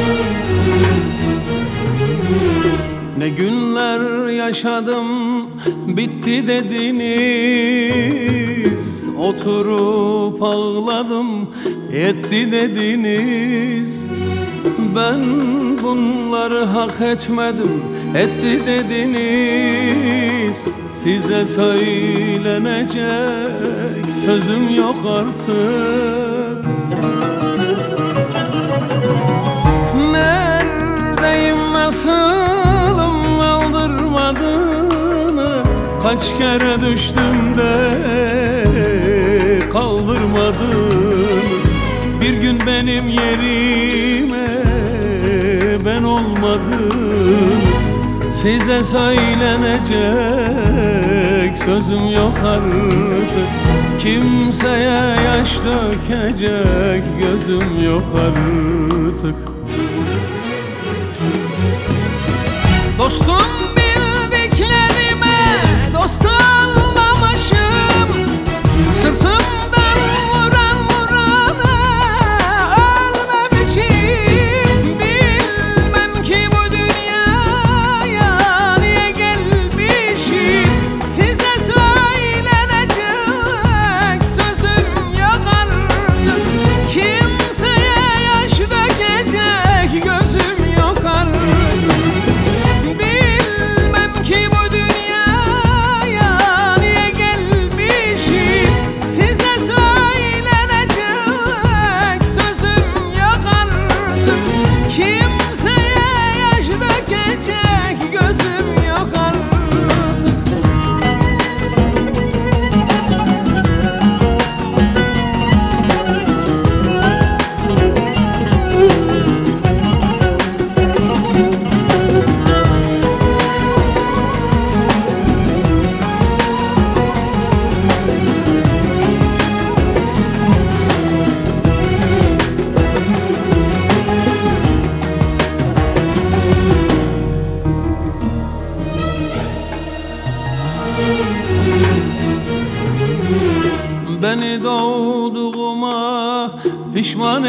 Ne günler yaşadım, bitti dediniz. Oturup ağladım, etti dediniz. Ben bunları hak etmedim, etti dediniz. Size söylenecek sözüm yok artık. Neredeyim, nasılım, aldırmadınız. Kaç kere düştüm de kaldırmadınız. Bir gün benim yerime ben olmadınız. Size söylenecek sözüm yok artık. Kimseye yaş dökecek gözüm yok artık. Dostum bildiklerime dost almamışım. Sırtımdan vuran vurana ölmemişim. Bilmem ki bu dünyaya niye gelmişim. Size söylenecek sözüm yok artık. Kimseye yaş dökecek gözüm yok artık. Bilmem ki bu dünyaya niye gelmişim. Size söylenecek sözüm yok artık. Kimseye yaş dökecek gözüm yok artık. Beni doğduğuma pişman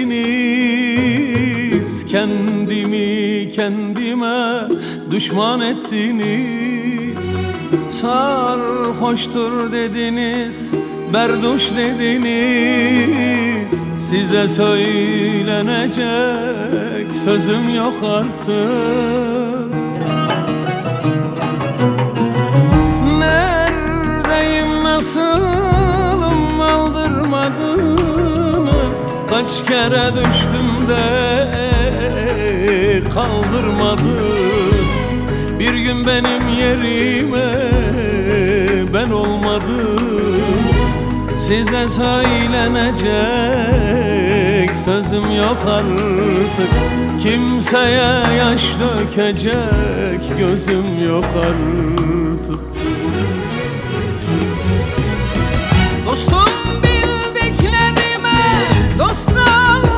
ettiniz. Kendimi kendime düşman ettiniz. Sarhoştur dediniz, berduş dediniz. Size söylenecek sözüm yok artık. Neredeyim, nasılım, aldırmadınız. Kaç kere düştüm de kaldırmadınız. Bir gün benim yerime ben olmadınız. Size söylenecek sözüm yok artık. Kimseye yaş dökecek gözüm yok artık. Dostum bildiklerime dost